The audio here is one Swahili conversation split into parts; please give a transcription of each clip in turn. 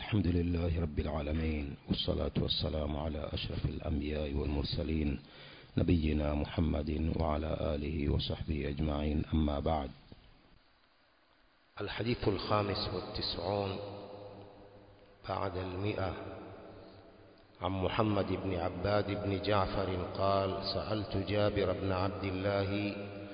الحمد لله رب العالمين، والصلاة والسلام على أشرف الأنبياء والمرسلين نبينا محمد وعلى آله وصحبه أجمعين، أما بعد. الحديث 95 بعد 100 عن محمد بن عباد بن جعفر قال: سألت جابر بن عبد الله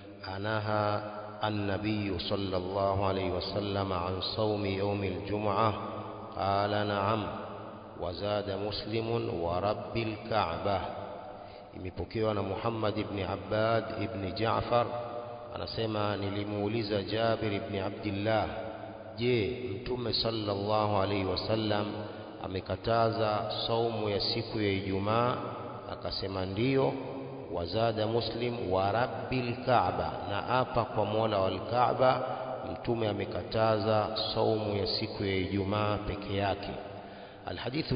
أنهى النبي صلى الله عليه وسلم عن صوم يوم الجمعة؟ قال: نعم. وزاد مسلم: ورب الكعبة. Imepokewa na Muhammad ibn Abbad ibn Ja'far anasema, nilimuuliza Jabir ibn Abdullah, je, Mtume sallallahu alaihi wasallam amekataza saumu ya siku ya Ijumaa? Akasema ndiyo. Wazada Muslim: wa rabbil Kaaba, na apa kwa Mola wal Kaaba, Mtume amekataza saumu ya siku ya Ijumaa peke yake. الحديث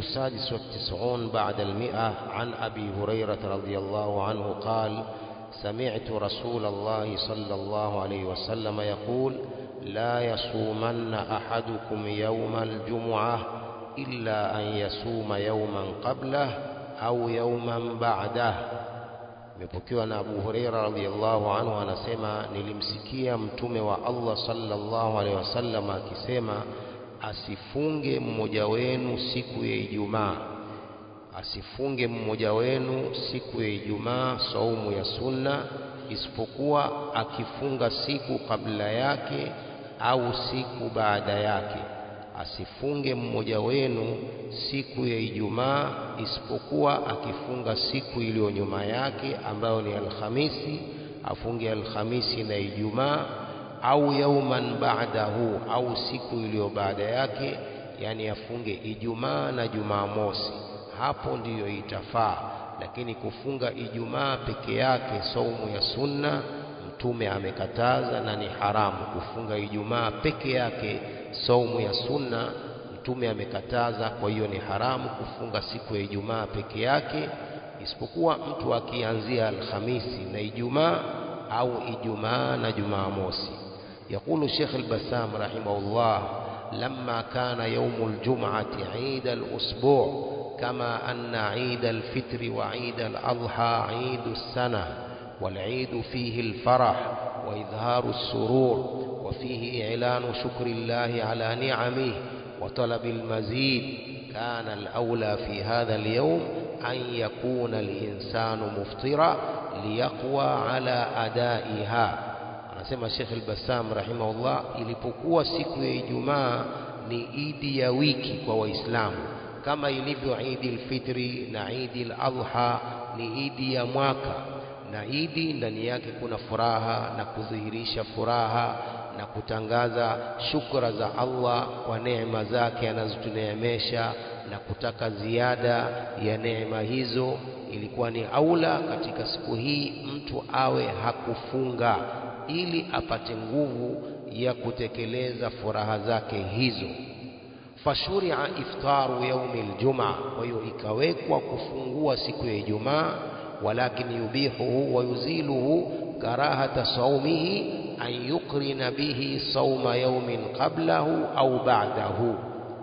96 بعد 100 عن أبي هريرة رضي الله عنه قال: سمعت رسول الله صلى الله عليه وسلم يقول: لا يصومن أحدكم يوم الجمعة إلا أن يصوم يوما قبله أو يوما بعده. Imepokewa na Abu Huraira radhiyallahu anhu anasema, nilimsikia Mtume wa Allah sallallahu alaihi wasallam akisema, asifunge mmoja wenu siku ya Ijumaa, asifunge mmoja wenu siku ya Ijumaa saumu ya sunna, isipokuwa akifunga siku kabla yake au siku baada yake. Asifunge mmoja wenu siku ya Ijumaa isipokuwa akifunga siku iliyo nyuma yake ambayo ni Alhamisi, afunge Alhamisi na Ijumaa, au yauman ba'dahu, au siku iliyo baada yake, yani afunge Ijumaa na Jumamosi. Hapo ndiyo itafaa, lakini kufunga Ijumaa peke yake saumu ya sunna, Mtume amekataza na ni haramu. Kufunga Ijumaa peke yake saumu ya sunna, Mtume amekataza. Kwa hiyo ni haramu kufunga siku ya Ijumaa peke yake, isipokuwa mtu akianzia Alhamisi na Ijumaa au Ijumaa na Jumamosi. يقول الشيخ البسام رحمه الله: لما كان يوم الجمعة عيد الأسبوع، كما أن عيد الفطر وعيد الأضحى عيد السنة، والعيد فيه الفرح وإظهار السرور، وفيه إعلان شكر الله على نعمه وطلب المزيد، كان الأولى في هذا اليوم أن يكون الإنسان مفطرا ليقوى على أدائها. Anasema Sheikh al-Bassam rahimahullah, ilipokuwa siku ya Ijumaa ni idi ya wiki kwa Waislamu, kama ilivyo Idi al-Fitri na Idi al-Adha ni idi ya mwaka, na idi ndani yake kuna furaha na kudhihirisha furaha na kutangaza shukra za Allah kwa neema zake anazotuneemesha na kutaka ziada ya neema hizo. Ilikuwa ni aula katika siku hii mtu awe hakufunga ili apate nguvu ya kutekeleza furaha zake hizo. Fashuria iftaru yaumi aljumaa, kwa hiyo ikawekwa kufungua siku ya Ijumaa. Walakin yubihuhu wa yuziluhu karahata saumihi an yuqrina bihi sauma yaumin qablahu au ba'dahu,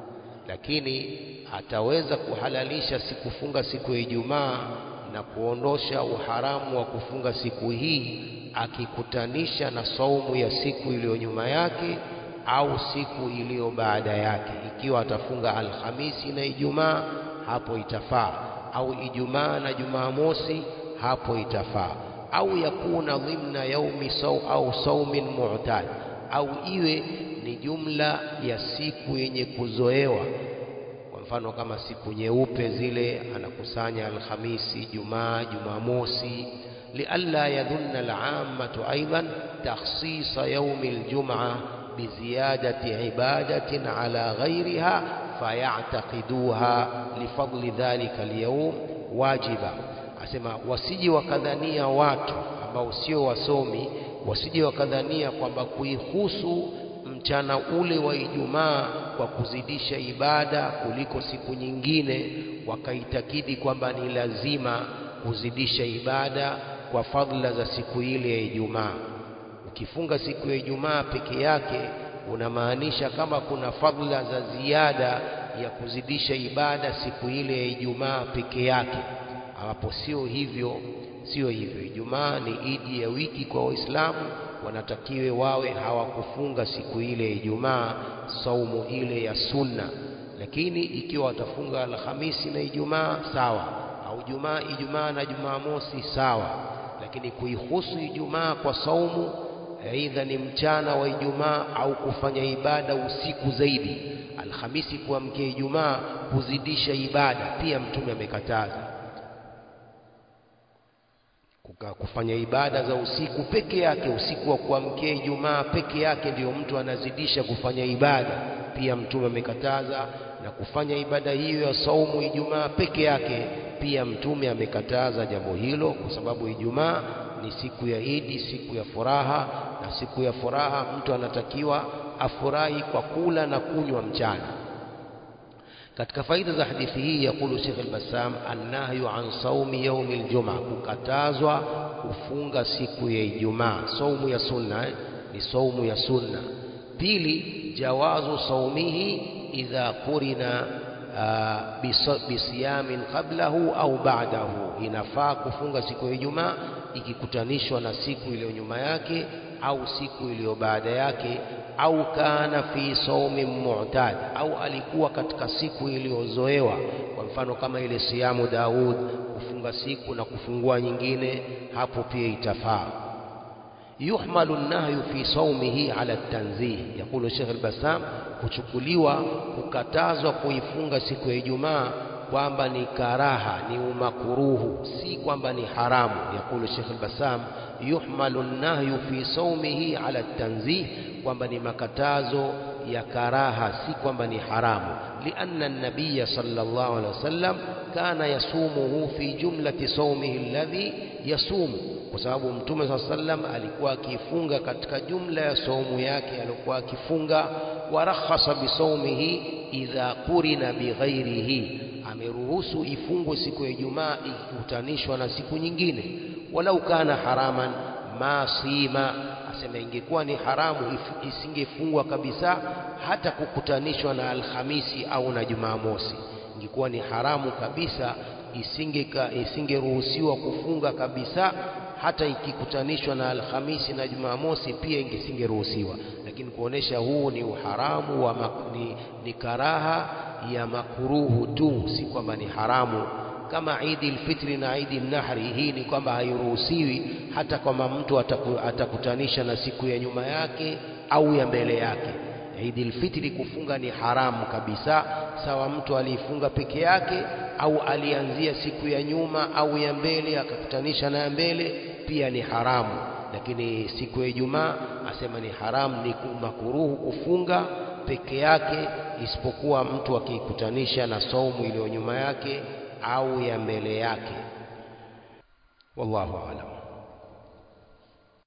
lakini ataweza kuhalalisha kufunga siku ya Ijumaa na kuondosha uharamu wa kufunga siku hii akikutanisha na saumu ya siku iliyo nyuma yake au siku iliyo baada yake. Ikiwa atafunga Alhamisi na Ijumaa, hapo itafaa, au Ijumaa na Jumamosi, hapo itafaa, au yakuna dhimna yaumi au saumin mu'tad, au iwe ni jumla ya siku yenye kuzoewa. Kwa mfano kama siku nyeupe zile, anakusanya Alhamisi, Ijumaa, Jumamosi, لئلا يظن العامة أيضا تخصيص يوم الجمعة بزيادة عبادة على غيرها فيعتقدوها لفضل ذلك اليوم واجبا. asema wasije wakadhania watu ambao sio wasomi, wasije wakadhania kwamba kuihusu mchana ule wa Ijumaa kwa kuzidisha ibada kuliko siku nyingine, wakaitakidi kwamba ni lazima kuzidisha ibada kwa fadhila za siku ile ya Ijumaa. Ukifunga siku ya Ijumaa peke yake unamaanisha kama kuna fadhila za ziada ya kuzidisha ibada siku ile ya Ijumaa peke yake, ambapo sio hivyo. Ijumaa ni idi ya wiki kwa Waislamu, wanatakiwe wawe hawakufunga siku ile ya Ijumaa saumu ile ya sunna. Lakini ikiwa watafunga Alhamisi na Ijumaa sawa, au Ijumaa na Jumamosi sawa, lakini kuihusu Ijumaa kwa saumu, aidha ni mchana wa Ijumaa au kufanya ibada usiku zaidi, Alhamisi kuamkia Ijumaa kuzidisha ibada, pia Mtume amekataza. Kufanya ibada za usiku peke yake, usiku wa kuamkia Ijumaa peke yake ndio mtu anazidisha kufanya ibada, pia Mtume amekataza. Na kufanya ibada hiyo ya saumu Ijumaa peke yake, pia Mtume amekataza jambo hilo, kwa sababu Ijumaa ni siku ya Idi, siku ya furaha, na siku ya furaha mtu anatakiwa afurahi kwa kula na kunywa mchana. Katika faida za hadithi hii, yakulu Sheikh al-Bassam, an-nahyu an saumi yaumi al-jum'a, kukatazwa kufunga siku ya Ijumaa. Saumu ya sunna ni saumu ya sunna. Pili, jawazu saumihi idha qurina bisiyamin qablahu au ba'dahu, inafaa kufunga siku ya Ijumaa ikikutanishwa na siku iliyo nyuma yake au siku iliyo baada yake, au kana fi saumi mu'tad, au alikuwa katika siku iliyozoewa. Kwa mfano kama ile siyamu Daud, kufunga siku na kufungua nyingine, hapo pia itafaa. Yuhmalu an-nahyu fi saumihi ala at-tanzih, yakulu Sheikh al-Bassam, kuchukuliwa kukatazwa kuifunga siku ya Ijumaa kwamba ni karaha, ni umakuruhu, si kwamba ni haramu. Yakulu Sheikh al-Bassam, yuhmalu an-nahyu fi saumihi ala at-tanzih, kwamba ni makatazo ya karaha, si kwamba ni haramu. Lianna an-nabiy sallallahu alaihi wasallam kana yasumuhu fi jumlati saumihi alladhi yasumu, kwa sababu Mtume sallallahu alaihi wasallam alikuwa akifunga katika jumla ya saumu yake alikuwa akifunga. Warakhasa bisaumihi idha qurina bighairihi, ameruhusu ifungwe siku ya Ijumaa ikikutanishwa na siku nyingine. Walau kana haraman ma sima, asema ingekuwa ni haramu isingefungwa kabisa, hata kukutanishwa na Alhamisi au na Jumamosi, ingekuwa ni haramu kabisa, isingeruhusiwa kufunga kabisa, hata ikikutanishwa na Alhamisi na Jumamosi pia isingeruhusiwa. Lakini kuonesha huu ni uharamu wa ni karaha ya makuruhu tu, si kwamba ni haramu. Kama Idi al-Fitri na Idi al-Nahri, hii ni kwamba hairuhusiwi hata kama mtu atakutanisha na siku ya nyuma yake au ya mbele yake. Idi al-Fitri kufunga ni haramu kabisa, sawa mtu alifunga peke yake au alianzia siku ya nyuma au ya mbele akakutanisha na ya mbele, pia ni haramu. Lakini siku ya Ijumaa asema ni haramu, ni makuruhu kufunga peke yake, isipokuwa mtu akikutanisha na saumu iliyo nyuma yake au ya mbele yake. Wallahu a'lam.